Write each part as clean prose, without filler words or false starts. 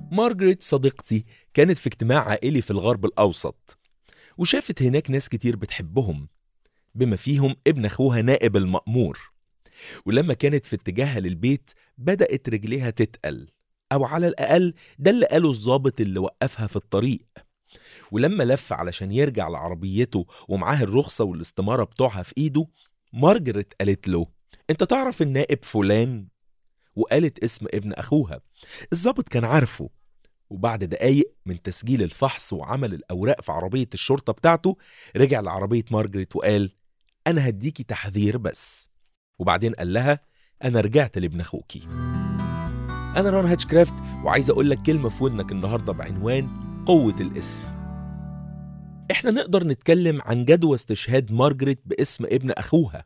مارجريت صديقتي كانت في اجتماع عائلي في الغرب الأوسط، وشافت هناك ناس كتير بتحبهم بما فيهم ابن أخوها نائب المأمور. ولما كانت في اتجاهها للبيت بدأت رجليها تتقل، أو على الأقل ده اللي قاله الضابط اللي وقفها في الطريق. ولما لف علشان يرجع لعربيته ومعاه الرخصة والاستمارة بتوعها في إيده، مارجريت قالت له: أنت تعرف النائب فلان؟ وقالت اسم ابن أخوها. الضابط كان عارفه، وبعد دقايق من تسجيل الفحص وعمل الأوراق في عربية الشرطة بتاعته رجع لعربية مارجريت وقال: أنا هديكي تحذير بس. وبعدين قال لها: أنا رجعت لابن أخوكي. أنا رون هاتشكرافت، وعايز أقول لك كلمة في ودنك النهاردة بعنوان قوة الاسم. إحنا نقدر نتكلم عن جدوى استشهاد مارجريت باسم ابن أخوها،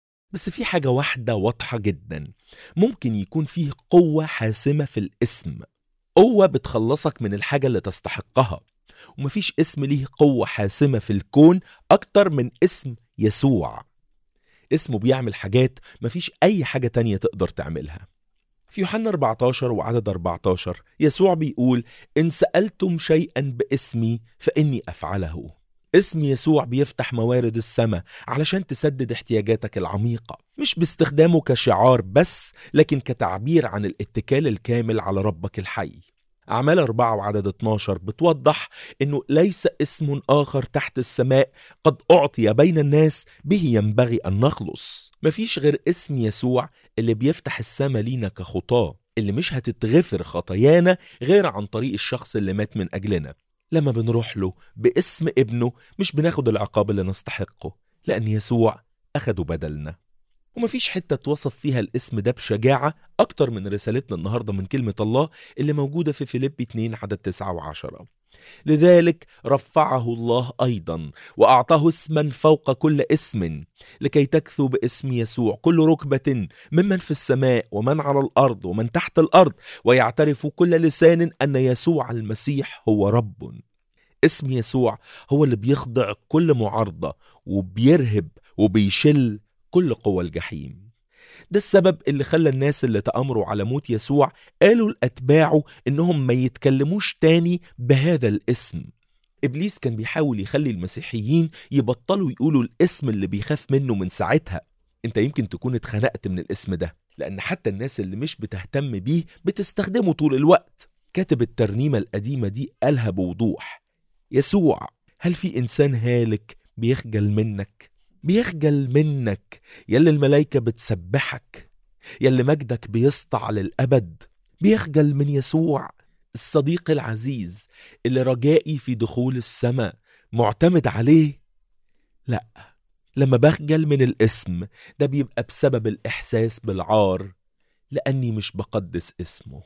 بس في حاجة واحدة واضحة جدا: ممكن يكون فيه قوة حاسمة في الاسم، قوة بتخلصك من الحاجة اللي تستحقها. ومفيش اسم ليه قوة حاسمة في الكون أكتر من اسم يسوع. اسمه بيعمل حاجات مفيش أي حاجة تانية تقدر تعملها. في يوحنا 14 وعدد 14 يسوع بيقول: إن سألتم شيئا باسمي فإني أفعله. اسم يسوع بيفتح موارد السماء علشان تسدد احتياجاتك العميقة، مش باستخدامه كشعار بس، لكن كتعبير عن الاتكال الكامل على ربك الحي. أعمال 4 وعدد 12 بتوضح إنه ليس اسم آخر تحت السماء قد أعطي بين الناس به ينبغي أن نخلص. مفيش غير اسم يسوع اللي بيفتح السماء لينا كخطاة، اللي مش هتتغفر خطايانا غير عن طريق الشخص اللي مات من أجلنا. لما بنروح له باسم ابنه مش بناخد العقاب اللي نستحقه، لأن يسوع أخده بدلنا. ومفيش حتة توصف فيها الاسم ده بشجاعة أكتر من رسالتنا النهاردة من كلمة الله اللي موجودة في فيليبي 2 عدد 9 و10. لذلك رفعه الله أيضا وأعطاه اسما فوق كل اسم، لكي تكثو باسم يسوع كل ركبة ممن في السماء ومن على الأرض ومن تحت الأرض، ويعترف كل لسان أن يسوع المسيح هو رب. اسم يسوع هو اللي بيخضع كل معارضة وبيرهب وبيشل كل قوى الجحيم. ده السبب اللي خلى الناس اللي تأمروا على موت يسوع قالوا لأتباعه إنهم ما يتكلموش تاني بهذا الاسم. إبليس كان بيحاول يخلي المسيحيين يبطلوا يقولوا الاسم اللي بيخاف منه من ساعتها. انت يمكن تكون اتخنقت من الاسم ده، لأن حتى الناس اللي مش بتهتم بيه بتستخدمه طول الوقت. كاتب الترنيمة القديمة دي قالها بوضوح: يسوع، هل في إنسان هالك بيخجل منك؟ بيخجل منك يلي الملايكة بتسبحك، يلي مجدك بيسطع للأبد. بيخجل من يسوع الصديق العزيز اللي رجائي في دخول السماء معتمد عليه. لا، لما بخجل من الاسم ده بيبقى بسبب الإحساس بالعار، لأني مش بقدس اسمه.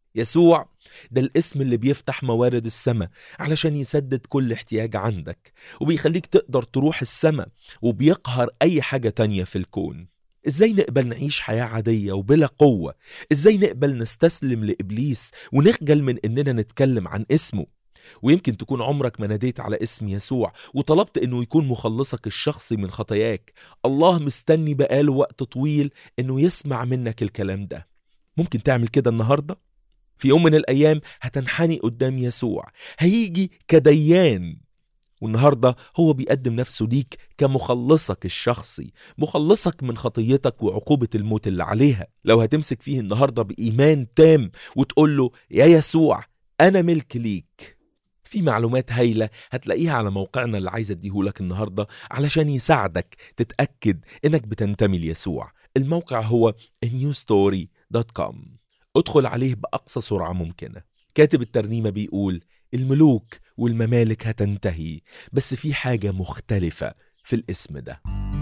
يسوع ده الاسم اللي بيفتح موارد السماء علشان يسدد كل احتياج عندك، وبيخليك تقدر تروح السماء، وبيقهر أي حاجة تانية في الكون. إزاي نقبل نعيش حياة عادية وبلا قوة؟ إزاي نقبل نستسلم لإبليس ونخجل من إننا نتكلم عن اسمه؟ ويمكن تكون عمرك ما ناديت على اسم يسوع وطلبت إنه يكون مخلصك الشخصي من خطاياك. الله مستني بقاله وقت طويل إنه يسمع منك الكلام ده. ممكن تعمل كده النهاردة؟ في يوم من الأيام هتنحني قدام يسوع، هيجي كديان، والنهاردة هو بيقدم نفسه ليك كمخلصك الشخصي، مخلصك من خطيتك وعقوبة الموت اللي عليها. لو هتمسك فيه النهاردة بإيمان تام وتقول له: يا يسوع، أنا ملك ليك. في معلومات هايلة هتلاقيها على موقعنا اللي عايز أديهولك النهاردة علشان يساعدك تتأكد إنك بتنتمي ليسوع. الموقع هو newstory.com. ادخل عليه بأقصى سرعة ممكنة. كاتب الترنيمة بيقول: الملوك والممالك هتنتهي، بس في حاجة مختلفة في الاسم ده.